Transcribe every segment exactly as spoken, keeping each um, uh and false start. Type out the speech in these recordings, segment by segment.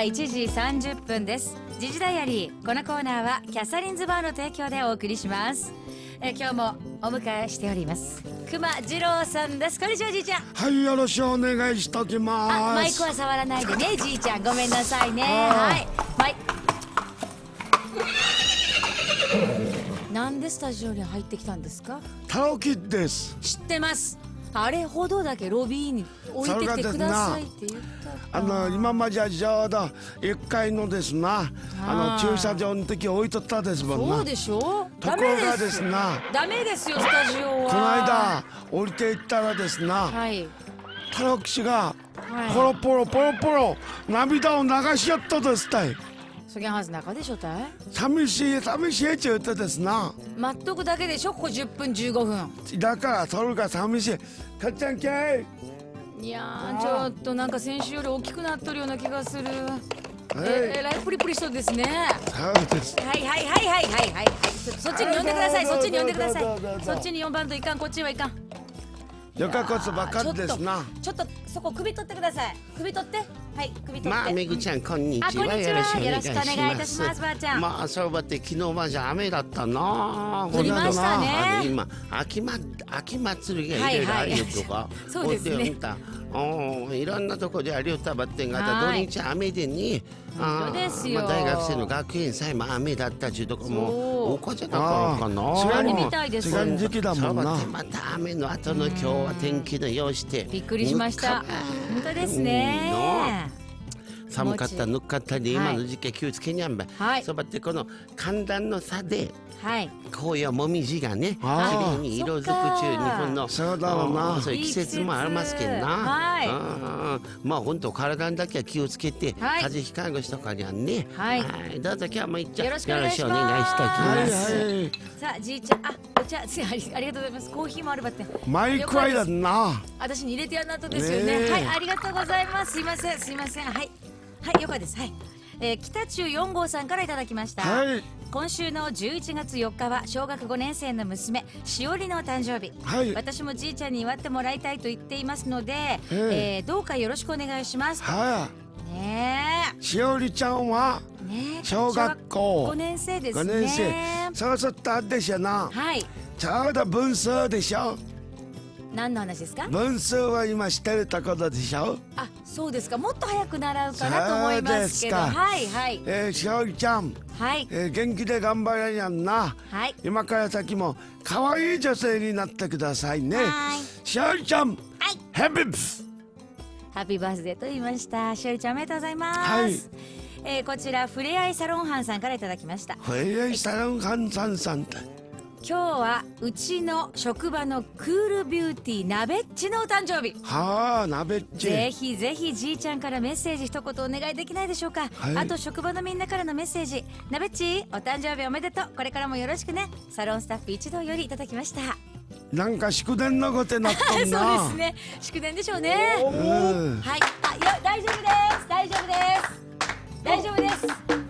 いちじさんじゅっぷんです。時事ダイアリー、このコーナーはキャサリンズバーの提供でお送りします。え今日もお迎えしております熊次郎さんです。こんにちはじいちゃん。 はい、よろしくお願いしときます。 あ、マイクは触らないでねじいちゃん、ごめんなさいね。 はい、 マイなんでスタジオに入ってきたんですか？ タロキです。 知ってます。あれほどだけロビーに置いてきてくださいって言った。 あの今まではちょうどいっかいのですな、あの駐車場の時置いとったですもんな。 そうでしょ。 ところがですな、 ダメですよスタジオは。 この間降りていったらですな、 はい、 タロキ氏がポロポロポロポロ涙を流しやったですたい。 そげんはず中でしょたい。 寂しい寂しいって言ってですな。 待っとくだけでしょ、ここじゅっぷんじゅうごふん。 だからそれが寂しい。かっちゃんけい。 いやー、ちょっとなんか先週より大きくなっとるような気がする。 はい、 ええらいプリプリしそうですね。 そうです。 はいはいはいはいはいはいはい。そっちに呼んでください。そっちに呼んでください。そっちに呼ばんといかん、こっちはいかん。 よかこつばかりですな。 ちょっとそこ首取ってください。首取って。はい、首取って。 まあめぐちゃんこんにちは。 あ、こんにちは。よろしくお願いいたします。ばあちゃん。 まあそうばって昨日まじゃ雨だったな。 降りましたね。 今秋ま秋祭りがいろいろあるとか。 そうですね。 おいろんなとこでありよったばってんが土日雨でに。 そうですよ。 まあ大学生の学園祭も雨だったちゅうとこもおかじゃなかったな。 そうみたいです。 違う時期だもんな。 また雨の後の今日は天気のようしてびっくりしました。本当ですね。 寒かったぬっかったで今の時期は気をつけにゃんば。そうばってこの寒暖の差で紅葉もみじがね綺麗に色づくちゅう日本のそうだろうな。 そういう季節もありますけどな。まあ本当体だけは気をつけて風邪ひかんごしとかにゃんね。はいどうぞ今日もいっちゃよろしくお願いします。 さあじいちゃん、あお茶ありがとうございます。コーヒーもあるばってマイクワイだな。 私に入れてやんなとですよね。はい、ありがとうございます。すいませんすいません。はいはい、よかったです。はい、えー、北中よん号さんからいただきました。はい、今週のじゅういちがつよっかは小学ごねん生の娘しおりの誕生日。はい、私もじいちゃんに祝ってもらいたいと言っていますので、えー、どうかよろしくお願いします。はい、ねえ。 しおりちゃんは小学校ごねん生ですね。 ごねん生。そうそうったでしょな。はい。ちょうど分数でしょ。 何の話ですか？ 分数は今してるところでしょ。 あ、そうですか。もっと早く習うかなと思いますけど。はいはい。 えー、しおりちゃん、はい、えー、元気で頑張れやんな。はい。今から先も可愛い女性になってくださいね。はい。しおりちゃん、はい、ハッピーハッピーバースデーと言いました。しおりちゃんおめでとうございます。はい。えー、こちらふれあいサロンハンさんからいただきました。 ふれあいサロンハンさんさんって。 今日はうちの職場のクールビューティーなべっちのお誕生日。 はあ、なべっち。 ぜひぜひじいちゃんからメッセージ一言お願いできないでしょうか。はい、あと職場のみんなからのメッセージ。なべっちお誕生日おめでとう。これからもよろしくね。サロンスタッフ一同よりいただきました。 なんか祝電のごてなったんだ。 そうですね、祝電でしょうね。はい、あ、いや大丈夫です大丈夫です大丈夫です。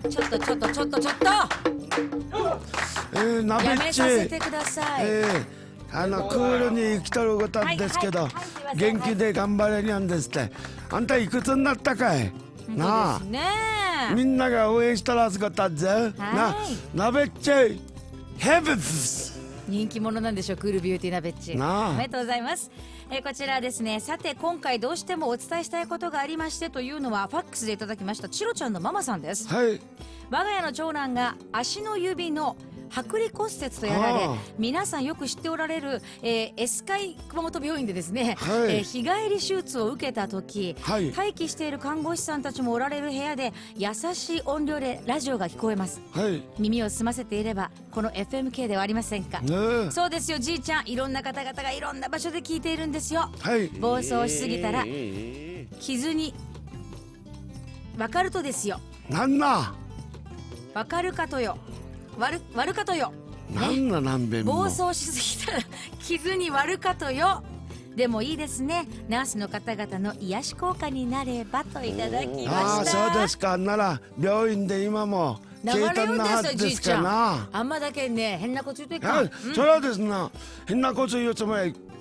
ちょっとちょっとちょっとちょっとえー、なべっち、 やめさせてください。 えー、あのクールに来とることですけど、はいはいはい、元気で頑張れにゃんですって。あんたいくつになったかいなあ。ね、みんなが応援したらすかったぜ。な、なべっちヘブス人気者なんでしょう、クールビューティーなべっち。おめでとうございます。えー、こちらですね。さて今回どうしてもお伝えしたいことがありましてというのはファックスでいただきましたチロちゃんのママさんです。はい。我が家の長男が足の指の剥離骨折とやられ、皆さんよく知っておられる、えー、エスカイ熊本病院でですね、はい、えー、日帰り手術を受けた時、はい、待機している看護師さんたちもおられる部屋で優しい音量でラジオが聞こえます。はい、耳を澄ませていればこの エフエムケー ではありませんか。ね、そうですよじいちゃん、いろんな方々がいろんな場所で聞いているんですよ。はい、暴走しすぎたら傷に分かるとですよ。 なんだ分かるかとよ、割る割るかとよ。 なんだ何べんも暴走しすぎたら傷に割るかとよ。でもいいですね。ナースの方々の癒し効果になればといただきました。 ああ、そうですか。なら病院で今も流れるんですよじいちゃん。あんまだけね変なこと言うといかん。 それはですな、変なこと言うつもり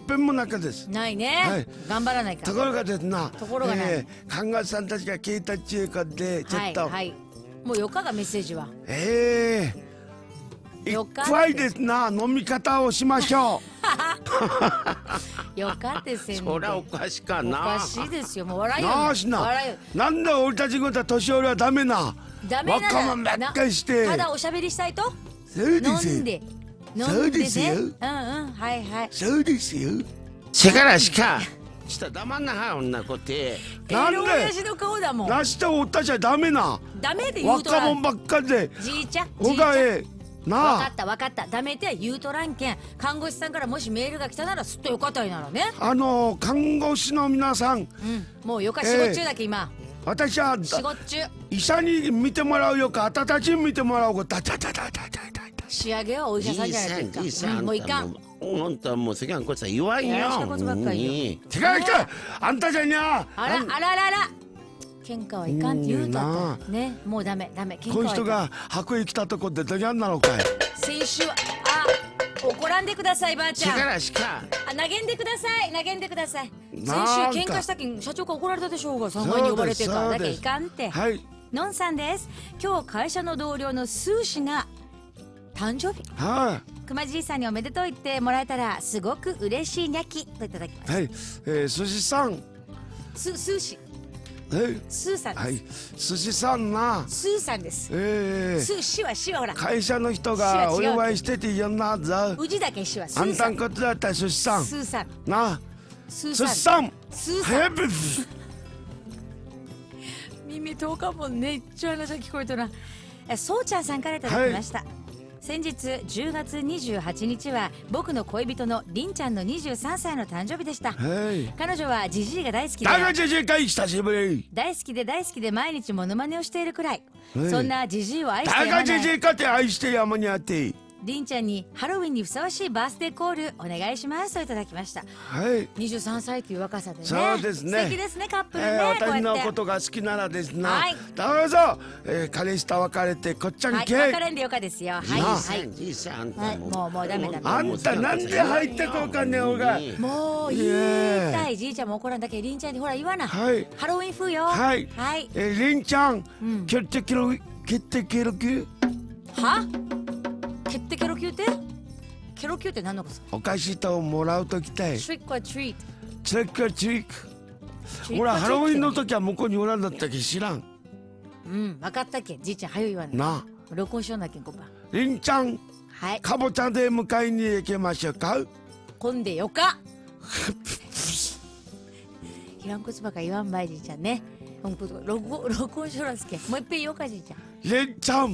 ぺんもなかです。 ないね、はい、頑張らないか。 ところがですな、 ところがない、えー、看護師さんたちが聞いた中華でちょっと、はいはい、 もうよっかがメッセージはええー、いっぱいですな、飲み方をしましょうよかですよ。 そりゃおかしかな。 おかしいですよ。もう笑いよ。 なあしな。なんで俺たちことは年寄りはダメな。 ダメな。 若者ばっかりして。 ただおしゃべりしたいと。 そうです飲んで。 そうですよ。うんうん、はいはい。 そうですよ。 せからしか。ちょっと黙んなは女子って。 なんで。親父の顔だもん。 なしておったじゃダメな。 ダメで言うとらん。 若者ばっかりで。 じいちゃん。 おかえ。 なあ、分かった分かった。ダメっては言うとらんけん。看護師さんからもしメールが来たならすっとよかったいならね。 あの看護師の皆さん、うん、 もうよか仕事中だけ今。 私は仕事中。 医者に見てもらうよか、あたたちに見てもらうこと。 仕上げはお医者さんじゃないですか。もういかん。 本当はもう世間こっちは言わんよ。 やらしたことばっかりよ。 違う違う。あんたじゃにゃ。 あらあらあらあら。喧嘩はいかんって言うたとね、もうダメダメ。 この人が白衣着たとこでどぎゃんなのかい。 先週はあ怒らんでくださいばあちゃん。 力しかあ投げんでください投げんでください。先週喧嘩したけん社長から怒られたでしょうが、さんばいに呼ばれてからだけいかんって。 はい。 のんさんです。今日会社の同僚のスーシが誕生日。 はい。 熊じいさんにおめでとう言ってもらえたらすごく嬉しいにゃきといただきます。 はい。えー、寿司さん。 すスーシ。 えスーさんです。 はい。寿司さんな。 スーさんです。 ええー。 スーシはシはほら。 会社の人がお祝いしてて言んなざ。 うちだけシはスーさん。 あんたんことだったら寿司さん。 スーさん。 な。 スーさん。寿司さん。 スーさん。 耳耳遠かもんね。一応話が聞こえとな。え、そうちゃんさんからいただきました。はい、先日じゅうがつにじゅうはちにちは僕の恋人のりんちゃんのにじゅうさんさいの誕生日でした。 はい、 彼女はジジイが大好きでだがジジイかい久しぶり大好きで大好きで毎日モノマネをしているくらい、はい、そんなジジイを愛してやまない。 だがジジイかって愛してやまにあってりんちゃんにハロウィンにふさわしいバースデーコールお願いしますといただきました。 はい。 にじゅうさんさいという若さでね。 そうですね。 素敵ですねカップルね。 えー、私のことが好きならですな。はい。どうぞ、えー、彼氏と別れてこっちゃんけ。 はい。別れんでよかですよ。はいはい。 じいさん、 はい、もうもうダメだ。 あんたなんで入ってこうかねおが。 もう言いたい。じいちゃんも怒らんだけりんちゃんにほら言わな。はい。ハロウィン風よ。 はい。 はい。 えー、りんちゃん、うん、キュッてキロキュッてキロキュ。 は？キュッてキロキュって？ケロキューって何のことですか？ お菓子ともらうときたい。 トリックはトリート。 トリックはトリック。ほらハロウィンの時は向こうにおらんだったっけ知らん。 うん、分かったっけ。じいちゃん早い言わない。 なあ。 録音しようなきゃこば。 りんちゃん。 はい。 かぼちゃで迎えに行きましょうか。 今でよか。いらんことばか言わんばいじいちゃんね。録録音しようらすけ。もう一遍言おうかじいちゃん。 りんちゃん。うん。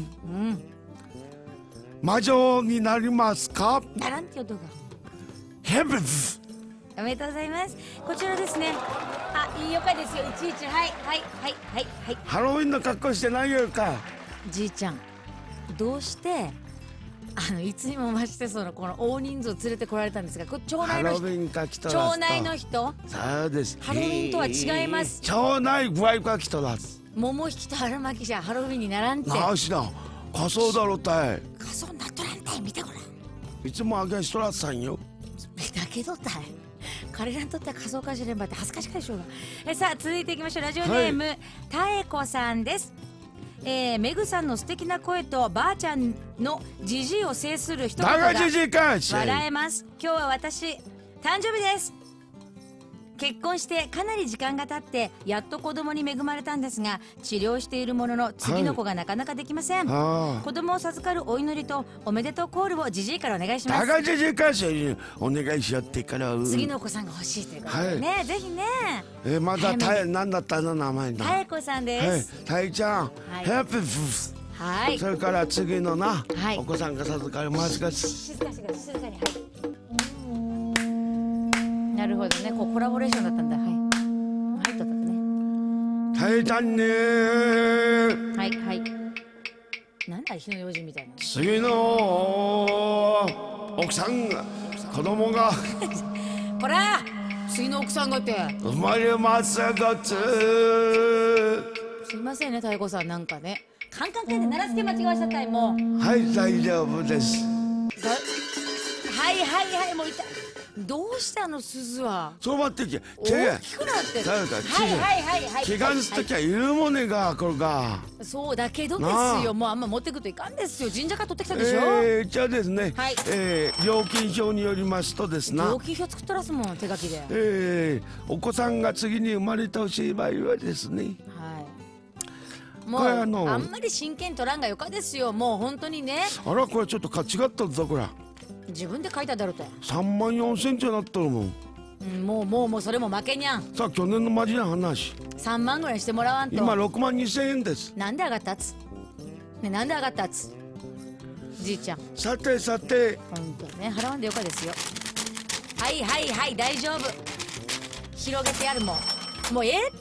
魔女になりますか？ ならんって音が。 ヘブンズ。 おめでとうございます。こちらですね。あ、いいよかですよ。いちいちはいはいはいはいはい。 ハロウィンの格好してないよか。 じいちゃん、どうしてあのいつにも増してそのこの大人数を連れてこられたんですが、こ町内の人。 ハロウィンか来とらす。町内の人。 そうです。 ハロウィンとは違います。 町内具合か来とらす。 桃引きと春巻きじゃハロウィンにならんて。 なあしな。仮装だろたい。 仮装なっとらんたい。見てごらん。 いつもあげしとらさんよ。 だけどたい。彼らにとっては仮装かしれんばって恥ずかしかでしょうが。えさあ続いていきましょう。ラジオネーム、はい、たえこさんです。えー、メグさんの素敵な声とばあちゃんのジジイを制する一言が笑えます。今日は私誕生日です。結婚してかなり時間が経ってやっと子供に恵まれたんですが、治療しているものの次の子がなかなかできません。はい、子供を授かるお祈りとおめでとうコールをジジイからお願いします。 だがジジイからお願いしよってから、うん、 次のお子さんが欲しいということでね、はい、ぜひね。 えー、まだたえ何だったの名前だ。 たえこさんです。 はい、たえちゃん、はい、ヘッピーフはい。 それから次のな、 はい、 お子さんが授かりますが、 静かに静かに静かに。はい。なるほどね、こうコラボレーションだったんだ。はい。入っとったね。 たえちゃんねー。 はいはい。なんだ火の用心みたいな。 次の奥さんが子供がほら次の奥さんがって生まれますがつ。 すいませんね太鼓さん、なんかねカンカンカンで鳴らすけ間違わしちゃったい。もうはい大丈夫です。 はいはいはいはい、もう痛い。どうしたの鈴は。 そう待ってき大きくなってる。はいはいはいはい。 怪我すときはいるもねがこれが。 そうだけどですよ、もうあんま持ってくといかんですよ。神社から取ってきたでしょ。 えー、じゃあですね、はい、えー、料金表によりますとですな、 料金表作ったらすもん、手書きで。 えー、お子さんが次に生まれてほしい場合はですね、はい、 もうあのあんまり真剣取らんがよかですよ。もう本当にね。 あら、これちょっとか違ったぞこれ。 自分で書いただろうと。 さんまんよんせんちになったるもん。 うん、もうもうもうそれも負けにゃん。 さあ去年のマジな話。 さんまんぐらいしてもらわんと。 今ろくまんにせんえんです。 なんで上がったっつ。ね、なんで上がったっつ。じいちゃん。 さてさて。 本当ね、払わんでよかですよ。はいはいはい、大丈夫。広げてやるもん。もうええって。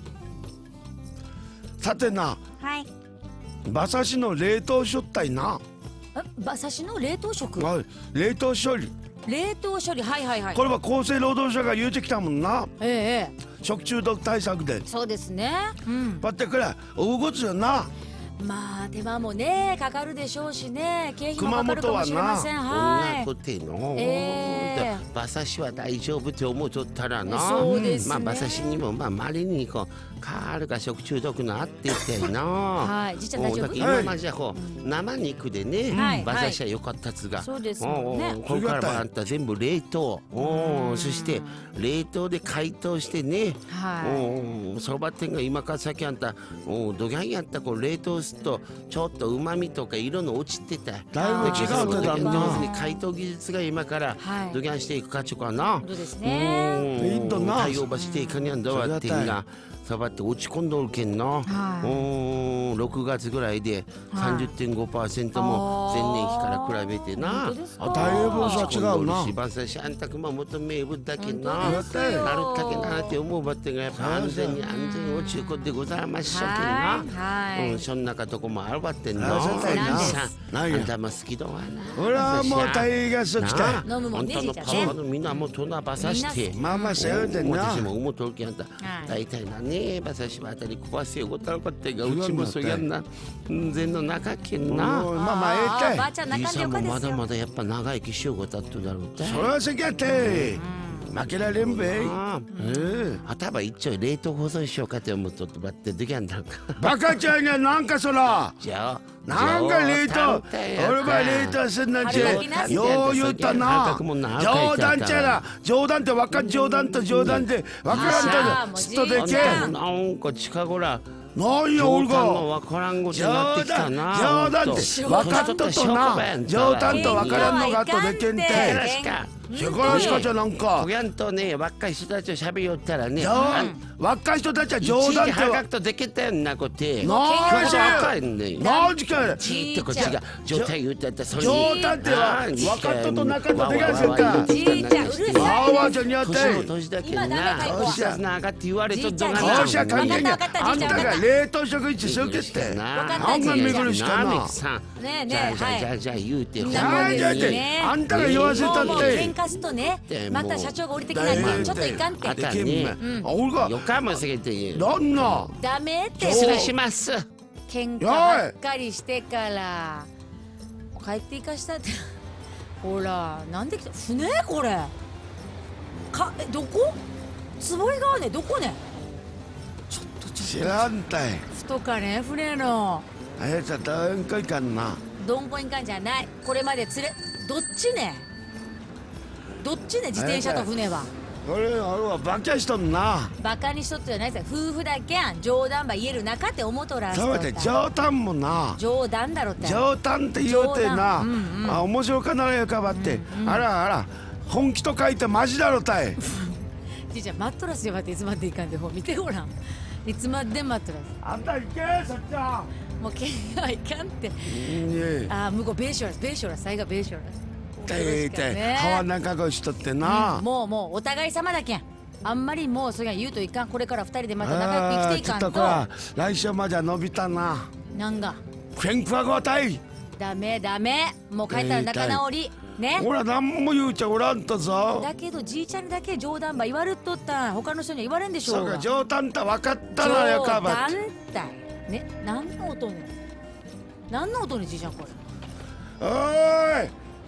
さてな。 はい。 馬刺しの冷凍しょったいな。 馬刺しの冷凍食。 はい、冷凍処理。 冷凍処理、はいはいはい。 これは厚生労働省が言うてきたもんな。 ええ。 食中毒対策で。 そうですね。うん。 待ってくれ、大ごつよな。 まあ手間もねかかるでしょうしね、経費もかかるかもしれません。はい。 こんなことの、えー、馬刺しは大丈夫って思うとったらな。 そうですね。 まあ馬刺しにもまあ稀にこうカールが食中毒のあってってな。 はい。じいちゃん大丈夫。 今までじゃこう生肉でね、馬刺しは良かったつが。 そうですね。 これからもあんた全部冷凍。おお、そして冷凍で解凍してね。はい。おお、そば店が今から先あんたおどぎゃんやったこう冷凍とちょっと旨味とか色の落ちてた。 だいぶ違うけどな。 上手に解凍技術が今からドギャンしていくかちゅうかな。 そうですね。 いいんだな。 対応ばしていかにゃんだわってんが。サバって落ち込んどるけんな、はい、ろくがつぐらいで さんじゅってんごパーセント も前年比から比べてな、 あ、だいぶさ違うな。 馬刺しあんたくま求めぶだけな、なるったけなって思うばってがやっぱ安全に安全をちゅうことでございましょうけんな、はい、うん、そんなかとこもあるばってんの。あんたも好きだわな。 俺はもう大が好きだ。 飲むもんね、じいちゃんね。 パパのみんなもうとな馬刺してまあまあせよでんな。 私も思うとるけんあんた大体なね、馬刺しはあたり壊せよごたらかってがうちもそぎゃんな全の中けんな。 まあまあええばあちゃん中でよかですよ。 まだまだやっぱ長生きしようごたっとだろうって。 それはせきやって負けられんべい。 あたば一丁冷凍保存しようかって思っとってばってどぎゃんだんか。 バカちゃんにはなんかそら。 じゃあなんか冷凍俺は冷凍すんなんちよう言ったな。冗談ちゃな。冗談ってわかん冗談と冗談でわからんとすっとでけ。 なんか近頃なんや俺がわからんごとになってきたな。 冗談って分かっとっとな。冗談とわからんのがあとでけんて。せからしかじゃなんか。 おやんとね若い人たちと喋りよったらね。 若い人たちは冗談って。 はがくとでけたんなこて。 なんじゃかんね。 なんじか。 ちーってこっちが状態言ったったそれ。 冗談っては分かっととなかとでかせんか。 じいちゃんうるさい。 わわわじゃにあって。 年の年だけな。年だながって言われとどがな。年は関係ない。あんたが冷凍食一するけって。なんがめぐるしかな。 ねえねえ、 じゃあじゃあじゃあ言うて。 じゃあじゃあってあんたが言わせたって。 喧嘩すとね。また社長が降りてきないとちょっといかんって。 あたね。 俺がよかもすげて言う。 なんな。 ダメって。 失礼します。 喧嘩ばっかりしてから帰っていかしたって。ほらなんで来た船これ。かえどこ？坪井川ねどこね。ちょっとちょっと。 知らんたい。 太かね船の。 あやつはどんこいかんな。 どんこいかんじゃない。これまで連れどっちね。どっちね自転車と船は。 俺俺はバカしとんな。 バカにしとってじゃないですよ。夫婦だけやん。冗談ば言える中って思うとらんすと。 そうで冗談もな。 冗談だろって。 冗談って言うてな。うんうん、あ面白かならやかばって、うんうん、あらあら本気と書いてマジだろたい。 じいちゃんマットラスでばっていつまでいかんでほう見てごらん。いつまでマットラス。 あんた行けそっちゃ。 もうけんはいかんって。あ向こうベーショラスベーショラスさいがベーショラス。 てて川中越しとってな、 うん、もうもうお互い様だけん。あんまりもうそれは言うといかん。これから二人でまた仲良く生きていかんと。 ちょっと来週までは伸びたな。 なんがケンクワゴたい。 ダメダメもう帰ったら仲直りね。 ほら何も言うちゃおらんとぞ。 だけどじいちゃんにだけ冗談ば言われとった他の人には言われんでしょうが。 そうか冗談と分かったらやかば冗談たいね。何の音ね何の音ねじいちゃんこれ。 おーい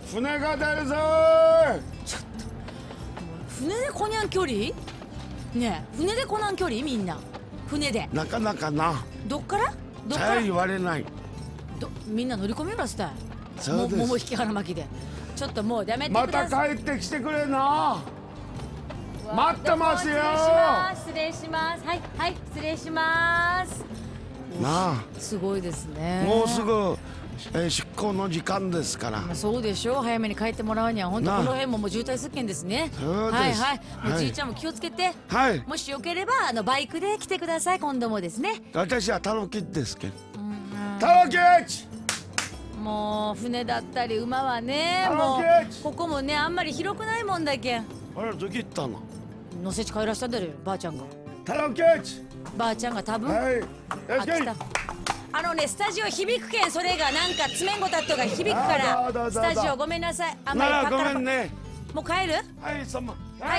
船が出るぞ。 ちょっと船でこにゃん距離ねえ、船でこなん距離みんな船でなかなかな。 どっからどっから言われないどみんな乗り込みますたい。 そうです。 桃引き腹巻きでちょっともうやめてください。 また帰ってきてくれな。待ってますよ。 失礼します。はいはい失礼しますなあ。 すごいですね。 もうすぐ、えー、出港の時間ですから。 そうでしょう。早めに帰ってもらうには本当この辺ももう渋滞すっけんですね。 そうです。 はいはい。もうじいちゃんも気をつけて。 はい。 もしよければあのバイクで来てください今度もですね。 私はタロキですけど。タロキもう船だったり馬はね、もうここもねあんまり広くないもんだけん。 あれどきったの。 乗せち帰らしたんだよばあちゃんが。 タロキばあちゃんが多分。 はい。 あ来た。あのねスタジオ響くけん、それがなんか詰めんごたっとが響くからスタジオごめんなさい。あんまりパッカラパ。ごめんね。もう帰る？ はいその。はい。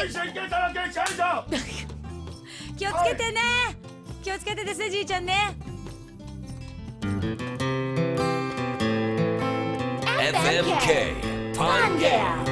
気をつけてね。気をつけてですねじいちゃんね。 エフエムケー パンゲア